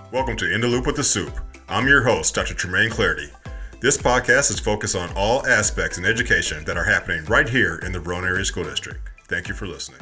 Welcome to In the Loop with the Soup. I'm your host, Dr. Tremaine Clarity. This podcast is focused on all aspects in education that are happening right here in the Roane Area School District. Thank you for listening.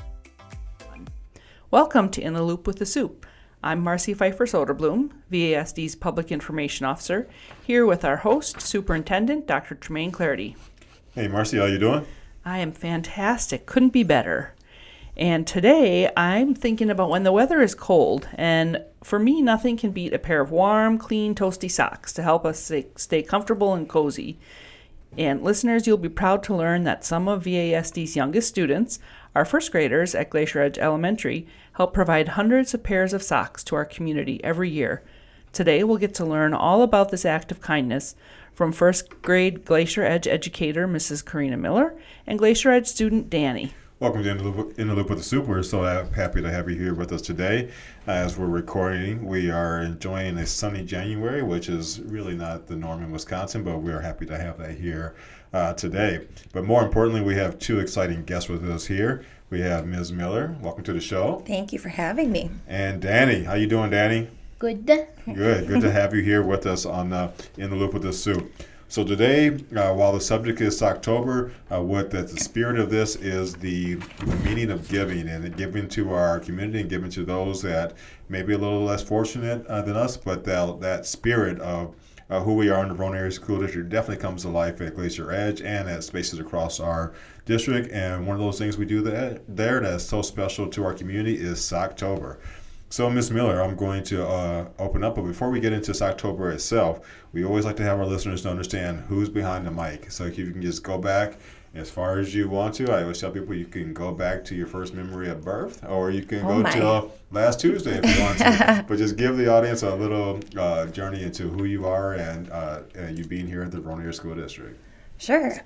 Welcome to In the Loop with the Soup. I'm Marcy Pfeiffer Soderblom, VASD's Public Information Officer, here with our host, Superintendent Dr. Tremaine Clarity. Hey Marcy, how you doing? I am fantastic. Couldn't be better. And today I'm thinking about when the weather is cold, and for me, nothing can beat a pair of warm, clean, toasty socks to help us stay comfortable and cozy. And listeners, you'll be proud to learn that some of VASD's youngest students, our first graders at Glacier Edge Elementary, help provide hundreds of pairs of socks to our community every year. Today, we'll get to learn all about this act of kindness from first grade Glacier Edge educator Mrs. Karina Miller and Glacier Edge student Danny. Welcome to In the Loop with the Soup. We're so happy to have you here with us today. As we're recording, we are enjoying a sunny January, which is really not the norm in Wisconsin, but we are happy to have that here today. But more importantly, we have two exciting guests with us here. We have Ms. Miller. Welcome to the show. Thank you for having me. And Danny. How you doing, Danny? Good. Good to have you here with us on In the Loop with the Soup. So today, while the subject is October, what the spirit of this is the meaning of giving, and giving to our community and giving to those that may be a little less fortunate than us, but that spirit of who we are in the Roane Area School District definitely comes to life at Glacier Edge and at spaces across our district. And one of those things we do there that's so special to our community is Socktober. So, Ms. Miller, I'm going to open up, but before we get into Socktober itself, we always like to have our listeners to understand who's behind the mic. So if you can just go back as far as you want to. I always tell people you can go back to your first memory of birth, or you can go to last Tuesday if you want to. But just give the audience a little journey into who you are and you being here at the Roane Area School District. Sure.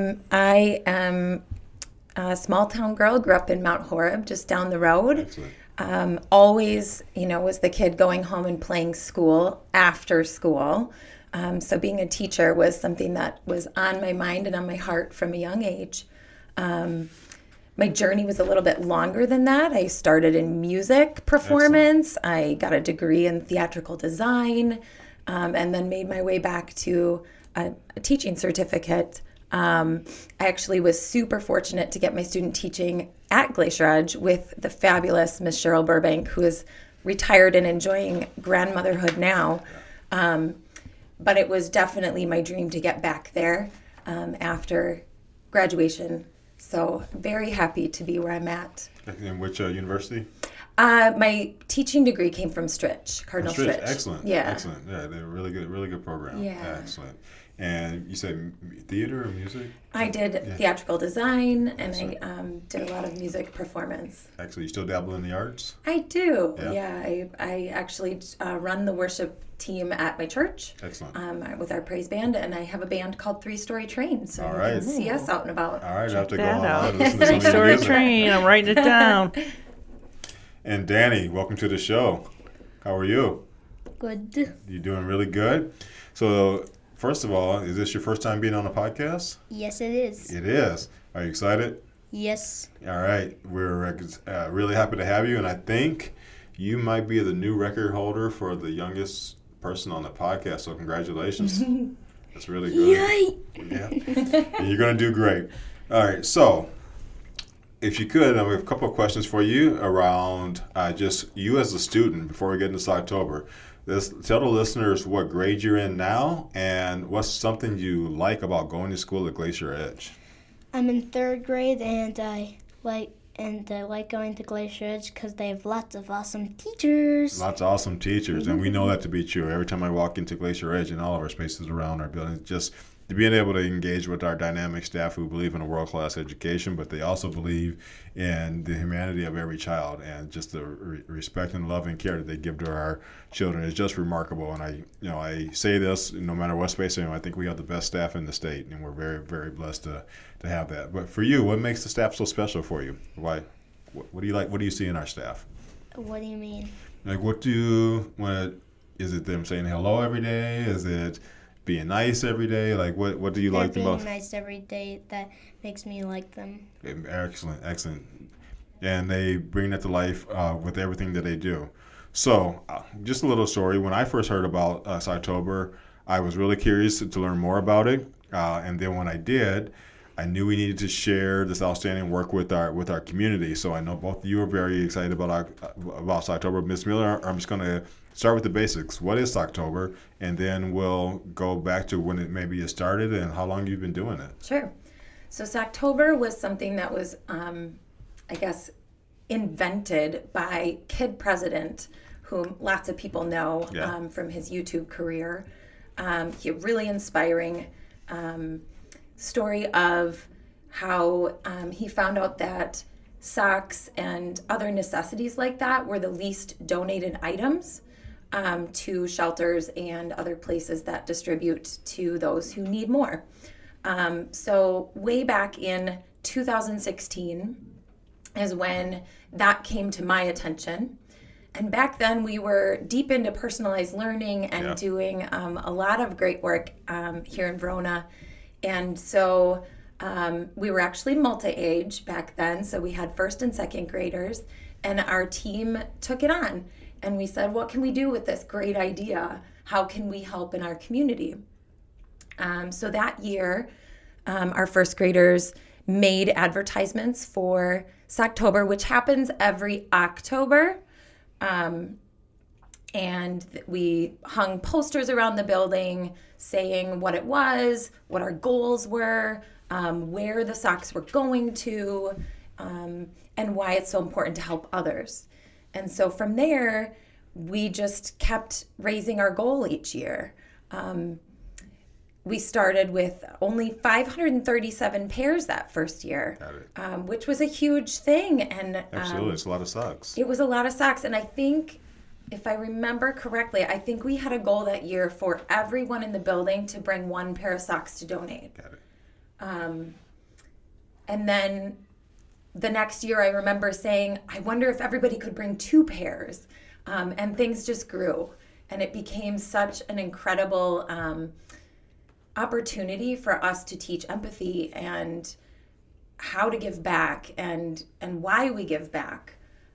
I am a small town girl, grew up in Mount Horeb, just down the road. Excellent. Always, was the kid going home and playing school after school. So being a teacher was something that was on my mind and on my heart from a young age. My journey was a little bit longer than that. I started in music performance. Excellent. I got a degree in theatrical design, and then made my way back to a teaching certificate. I actually was super fortunate to get my student teaching at Glacier Edge with the fabulous Miss Cheryl Burbank, who is retired and enjoying grandmotherhood now. But it was definitely my dream to get back there after graduation. So very happy to be where I'm at. In which university? My teaching degree came from Stritch, Cardinal Stritch. Excellent. Yeah. Excellent. Yeah, they're really good program. Yeah. Excellent. And you said theater or music? I did theatrical design, and Excellent. I did a lot of music performance. Actually, you still dabble in the arts? I do. Yeah. I actually run the worship team at my church. Excellent. With our praise band, and I have a band called Three Story Train, so All you right. can see us out and about. All right, I have to go that on out. and listen to some of your Story music. Train, I'm writing it down. And Danny, welcome to the show. How are you? Good. You doing really good? So, first of all, is this your first time being on a podcast? Yes, it is. It is. Are you excited? Yes. All right. We're really happy to have you, and I think you might be the new record holder for the youngest person on the podcast, so congratulations. That's really good. Yay! Yeah. And you're going to do great. All right. So, if you could, we have a couple of questions for you around just you as a student before we get into October. Tell the listeners what grade you're in now and what's something you like about going to school at Glacier Edge. I'm in third grade, and I like going to Glacier Edge because they have lots of awesome teachers. Lots of awesome teachers, and we know that to be true. Every time I walk into Glacier Edge and all of our spaces around our building, just being able to engage with our dynamic staff who believe in a world-class education, but they also believe in the humanity of every child, and just the respect and love and care that they give to our children is just remarkable. And I say this no matter what space I'm in, I think we have the best staff in the state, and we're very, very blessed to have that. But for you, what makes the staff so special for you? Why? What do you like? What do you see in our staff? What do you mean? Like, is it them saying hello every day? Is it being nice every day? Like, what do you like the most? They're being nice every day. That makes me like them. Excellent. And they bring that to life with everything that they do. So, just a little story. When I first heard about Socktober, I was really curious to learn more about it. And then when I did, I knew we needed to share this outstanding work with our community. So I know both of you are very excited about Socktober. Miss Miller, I'm just going to start with the basics. What is Socktober? And then we'll go back to when it maybe started and how long you've been doing it. Sure. So Socktober was something that was, I guess, invented by Kid President, whom lots of people know from his YouTube career. He really inspiring story of how he found out that socks and other necessities like that were the least donated items to shelters and other places that distribute to those who need more. So way back in 2016 is when that came to my attention. And back then we were deep into personalized learning and doing a lot of great work here in Verona. And so we were actually multi-age back then. So we had first and second graders, and our team took it on. And we said, what can we do with this great idea? How can we help in our community? So that year, our first graders made advertisements for Socktober, which happens every October. And we hung posters around the building saying what it was, what our goals were, where the socks were going to, and why it's so important to help others. And so from there, we just kept raising our goal each year. We started with only 537 pairs that first year, which was a huge thing. And Absolutely, it's a lot of socks. it was a lot of socks. And I think, if I remember correctly, I think we had a goal that year for everyone in the building to bring one pair of socks to donate. Got it. And then the next year, I remember saying, I wonder if everybody could bring 2 pairs. And things just grew. And it became such an incredible opportunity for us to teach empathy and how to give back and why we give back.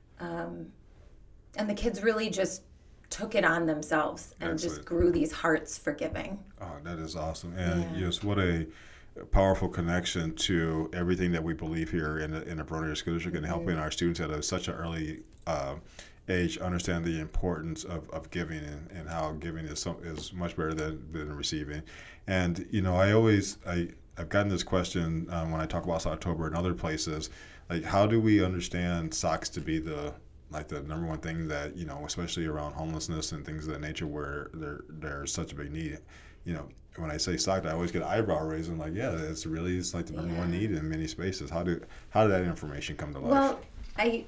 And the kids really just took it on themselves and Excellent. just grew these hearts for giving. Oh, that is awesome. And yes, what a powerful connection to everything that we believe here in the Verona School District and helping our students at such an early age understand the importance of giving and how giving is much better than receiving. And, you know, I've gotten this question when I talk about Socktober and other places, like, how do we understand socks to be the number one thing that, you know, especially around homelessness and things of that nature where there's such a big need. You know, when I say socks, I always get eyebrow raised and like, yeah, it's like the number one need in many spaces. How did that information come to life? Well, I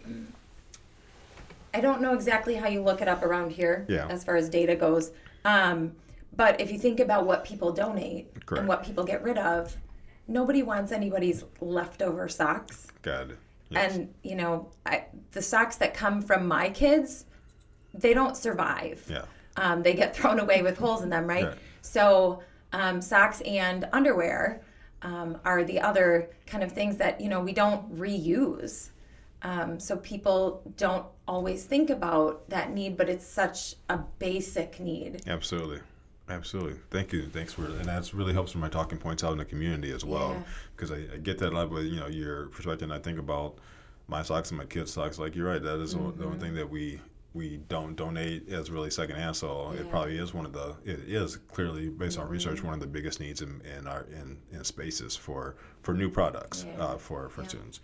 don't know exactly how you look it up around here as far as data goes. But if you think about what people donate and what people get rid of, nobody wants anybody's leftover socks. Good. Yes. And, you know, the socks that come from my kids, they don't survive. Yeah. They get thrown away with holes in them, right? Right. So socks and underwear are the other kind of things that, you know, we don't reuse. So people don't always think about that need, but it's such a basic need. Absolutely. Thank you. And that really helps with my talking points out in the community as well, because I get that a lot with, you know, your perspective, and I think about my socks and my kids' socks. Like, you're right, that is the one thing that we don't donate as really secondhand. So it probably is it is clearly based on research one of the biggest needs in spaces for new products for students.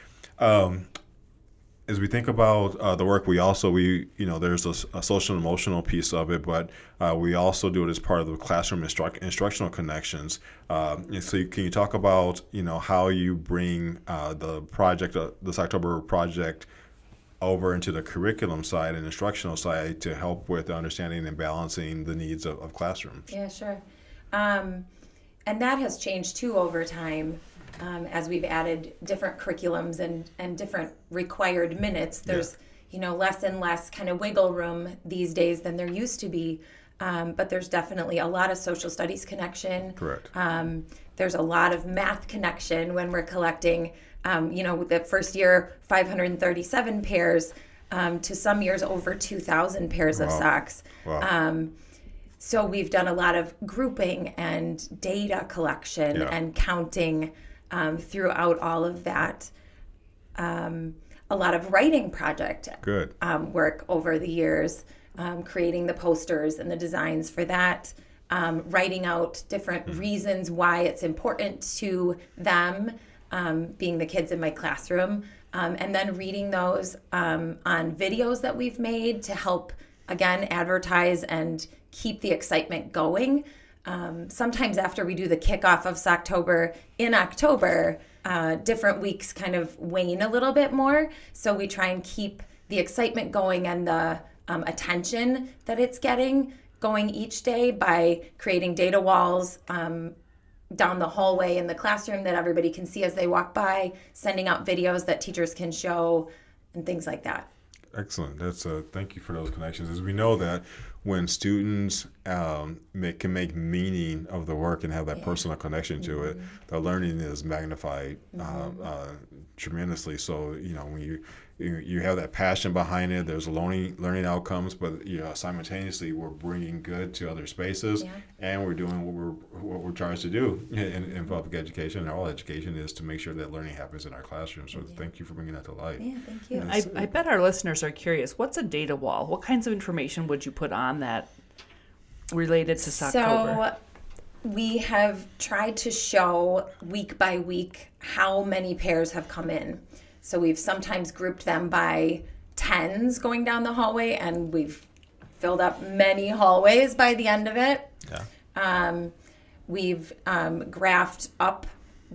As we think about the work, there's a social and emotional piece of it, but we also do it as part of the classroom instructional connections. And so can you talk about, you know, how you bring the Socktober project over into the curriculum side and instructional side to help with understanding and balancing the needs of classrooms? Yeah, sure. And that has changed too over time. As we've added different curriculums and different required minutes, there's you know, less and less kind of wiggle room these days than there used to be. But there's definitely a lot of social studies connection. Correct. There's a lot of math connection when we're collecting, you know, the first year, 537 pairs. to some years over 2,000 pairs of Wow. socks. Wow. So we've done a lot of grouping and data collection Yeah. and counting throughout all of that. A lot of writing project Good. work over the years, creating the posters and the designs for that, writing out different reasons why it's important to them, being the kids in my classroom, and then reading those on videos that we've made to help, again, advertise and keep the excitement going. Sometimes after we do the kickoff of Socktober in October, different weeks kind of wane a little bit more. So we try and keep the excitement going and the attention that it's getting going each day by creating data walls down the hallway in the classroom that everybody can see as they walk by, sending out videos that teachers can show, and things like that. Excellent. That's thank you for those connections. As we know that when students can make meaning of the work and have that personal connection to it, the learning is magnified tremendously. So when you have that passion behind it, there's learning outcomes, but simultaneously we're bringing good to other spaces, and we're doing what we're charged to do in public education and all education is to make sure that learning happens in our classrooms. So thank you for bringing that to life. Yeah, thank you. I bet our listeners are curious. What's a data wall? What kinds of information would you put on that related to Socktober? So we have tried to show week by week how many pairs have come in. So we've sometimes grouped them by tens going down the hallway, and we've filled up many hallways by the end of it. Yeah. We've graphed up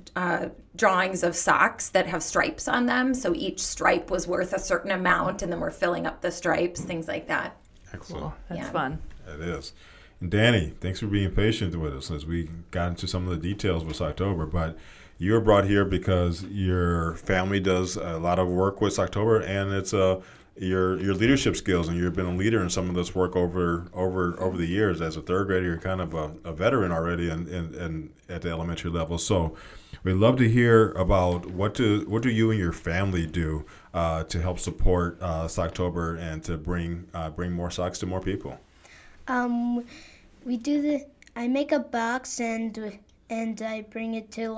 drawings of socks that have stripes on them. So each stripe was worth a certain amount, and then we're filling up the stripes, things like that. Excellent. Cool. That's Yeah. fun. It is. And Danny, thanks for being patient with us as we got into some of the details with Socktober. But you were brought here because your family does a lot of work with Socktober, and it's your leadership skills, and you've been a leader in some of this work over the years. As a third grader, you're kind of a veteran already, and at the elementary level. So we'd love to hear about what do you and your family do to help support Socktober and to bring more socks to more people. We do I make a box and I bring it to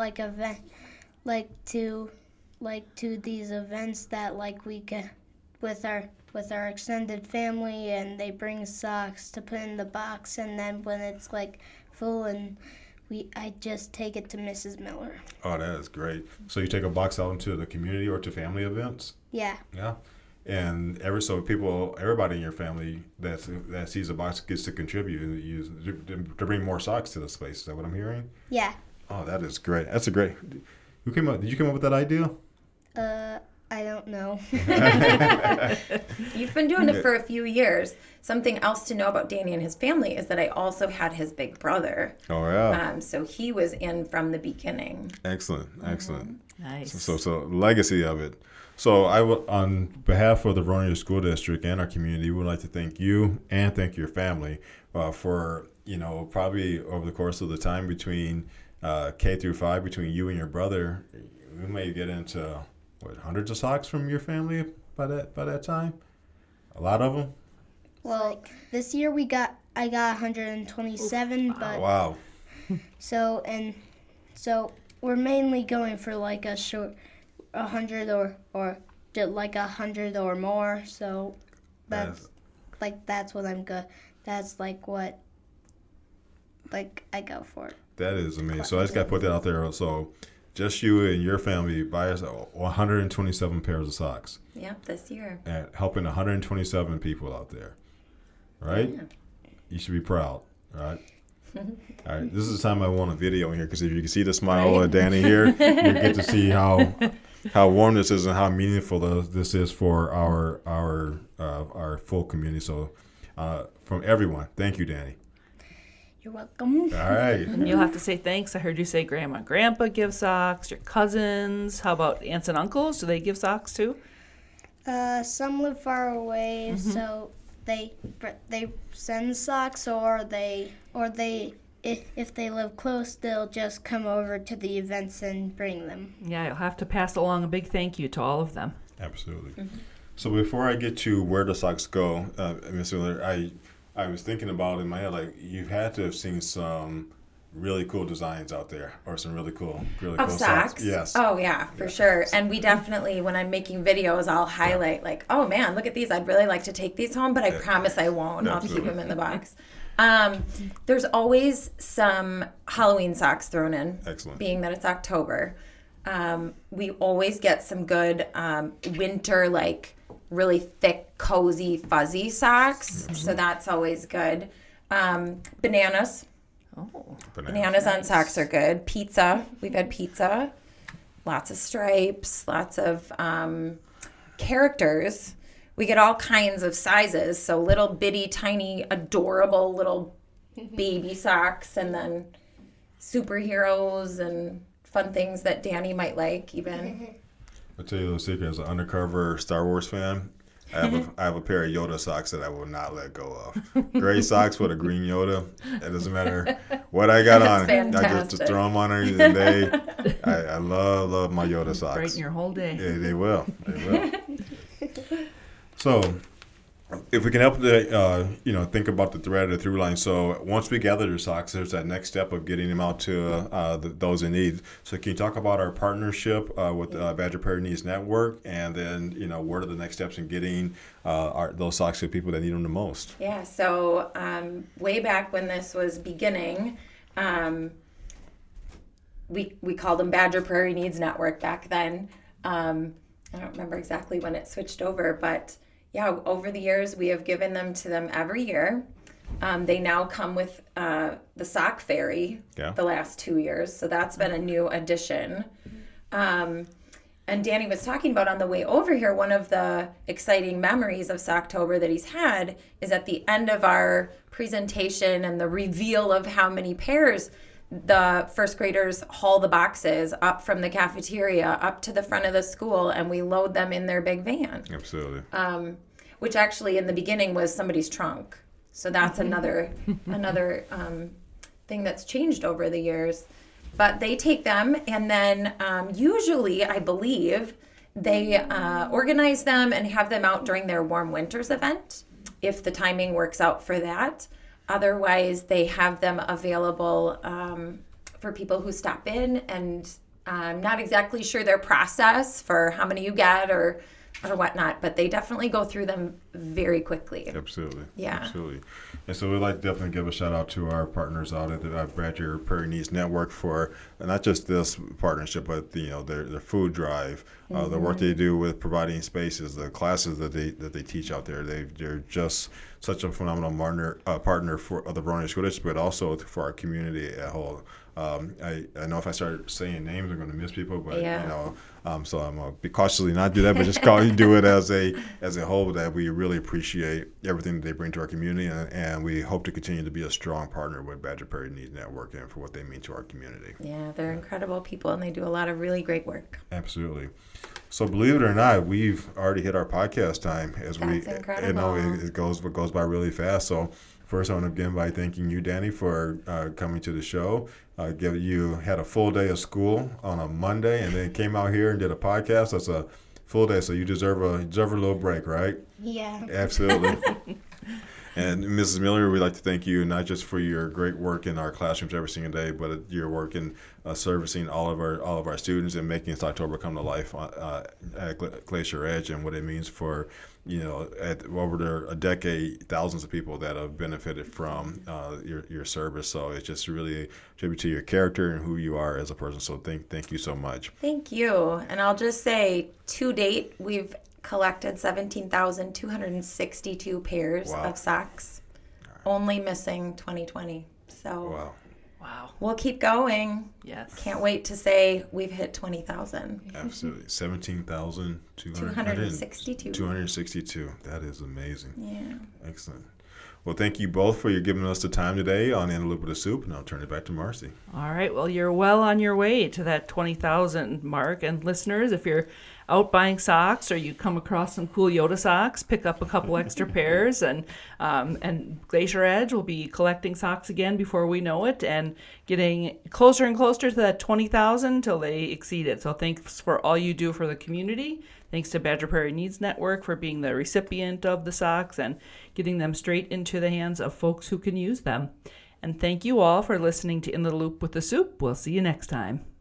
to these events that we get with our extended family, and they bring socks to put in the box, and then when it's full, and I just take it to Mrs. Miller. Oh, that is great. So you take a box out into the community or to family events? Yeah. Yeah. And everybody in your family that sees a box gets to contribute to bring more socks to the space. Is that what I'm hearing? Yeah. Oh, that is great. That's a great. Did you come up with that idea? I don't know. You've been doing it for a few years. Something else to know about Danny and his family is that I also had his big brother. Oh yeah. So he was in from the beginning. Excellent. Nice. So legacy of it. So I would, on behalf of the Vernonia School District and our community, we would like to thank you and thank your family for probably over the course of the time between K through 5, between you and your brother, we may get into hundreds of socks from your family by that time. A lot of them. Well, this year I got 127, but Wow. so we're mainly going for a short 100 or just 100 or more. So that's what I'm good. That's what I go for. That is amazing. So I just got to put that out there. So just you and your family buy us 127 pairs of socks. Yep, this year. And helping 127 people out there. Right? Yeah. You should be proud. Right? All right. This is the time I want a video in here because if you can see the smile of Danny here, you get to see how warm this is and how meaningful this is for our full community. So from everyone, thank you, Danny. You're welcome. All right. And you'll have to say thanks. I heard you say grandma and grandpa give socks, your cousins. How about aunts and uncles? Do they give socks too? Some live far away, so they send socks, or if they live close, they'll just come over to the events and bring them. Yeah, you'll have to pass along a big thank you to all of them. Absolutely. So before I get to where the socks go, Ms. Miller, I was thinking about in my head, like, you've had to have seen some really cool designs out there, or some really cool Of socks? Yes. Oh, yeah, for sure. And we definitely, when I'm making videos, I'll highlight, like, oh man, look at these. I'd really like to take these home, but I promise I won't. I'll keep them in the box. There's always some Halloween socks thrown in. Excellent. Being that it's October. We always get some good winter, like, really thick, cozy, fuzzy socks. So that's always good. Bananas. Oh. Bananas on socks are good. Pizza. We've had pizza. Lots of stripes. Lots of characters. We get all kinds of sizes. So little bitty, tiny, adorable little baby socks. And then superheroes and fun things that Danny might like even. I'll tell you a little secret. As an undercover Star Wars fan, I have a pair of Yoda socks that I will not let go of. Gray socks with a green Yoda. It doesn't matter what I got on. I just throw them on her, and I love my Yoda socks. Brighten your whole day. Yeah, they will. So, if we can help think about the thread or through line. So once we gather the socks, there's that next step of getting them out to those in need. So can you talk about our partnership with Badger Prairie Needs Network, and then what are the next steps in getting those socks to people that need them the most? Yeah. So way back when this was beginning, we called them Badger Prairie Needs Network back then. I don't remember exactly when it switched over, but yeah, over the years, we have given them to them every year. They now come with the sock fairy the last 2 years. So that's been a new addition. And Danny was talking about on the way over here, one of the exciting memories of Socktober that he's had is at the end of our presentation and the reveal of how many pairs, the first graders haul the boxes up from the cafeteria up to the front of the school, and we load them in their big van. Absolutely. Which actually in the beginning was somebody's trunk. So that's another thing that's changed over the years. But they take them, and then usually, I believe, they organize them and have them out during their Warm Winters event, if the timing works out for that. Otherwise, they have them available for people who stop in, and I'm not exactly sure their process for how many you get or whatnot, but they definitely go through them very quickly. Absolutely. Yeah. Absolutely. And so we'd like to definitely give a shout out to our partners out at the Badger Prairie Needs Network for not just this partnership, but their food drive, the work they do with providing spaces, the classes that they teach out there. They're just such a phenomenal partner for the Verona School District, but also for our community at whole. I know if I start saying names, I'm going to miss people, but so I'm going to be cautiously not do that, but just do it as a whole. That we really appreciate everything that they bring to our community, and we hope to continue to be a strong partner with Badger Prairie Needs Network and for what they mean to our community. Yeah, they're incredible people, and they do a lot of really great work. Absolutely. So believe it or not, we've already hit our podcast time. That's incredible. It goes by really fast. So first, I want to begin by thanking you, Danny, for coming to the show. You had a full day of school on a Monday, and then came out here and did a podcast. That's a full day, so you deserve a little break, right? Yeah. Absolutely. And Mrs. Miller, we'd like to thank you not just for your great work in our classrooms every single day, but your work in servicing all of our students and making Socktober come to life at Glacier Edge, and what it means for over a decade, thousands of people that have benefited from your service. So it's just really a tribute to your character and who you are as a person. So thank you so much. Thank you. And I'll just say, to date, we've collected 17,262 pairs of socks, only missing 2020. So wow, we'll keep going. Yes. Can't wait to say we've hit 20,000. Absolutely. 17,262. 262. That is amazing. Yeah. Excellent. Well, thank you both for giving us the time today on In the Loop with the Soup, and I'll turn it back to Marcy. All right. Well, you're well on your way to that 20,000 mark. And listeners, if you're out buying socks or you come across some cool Yoda socks, pick up a couple extra pairs. And Glacier Edge will be collecting socks again before we know it, and getting closer and closer to that 20,000 till they exceed it. So thanks for all you do for the community. Thanks to Badger Prairie Needs Network for being the recipient of the socks and getting them straight into the hands of folks who can use them. And thank you all for listening to In the Loop with the Soup. We'll see you next time.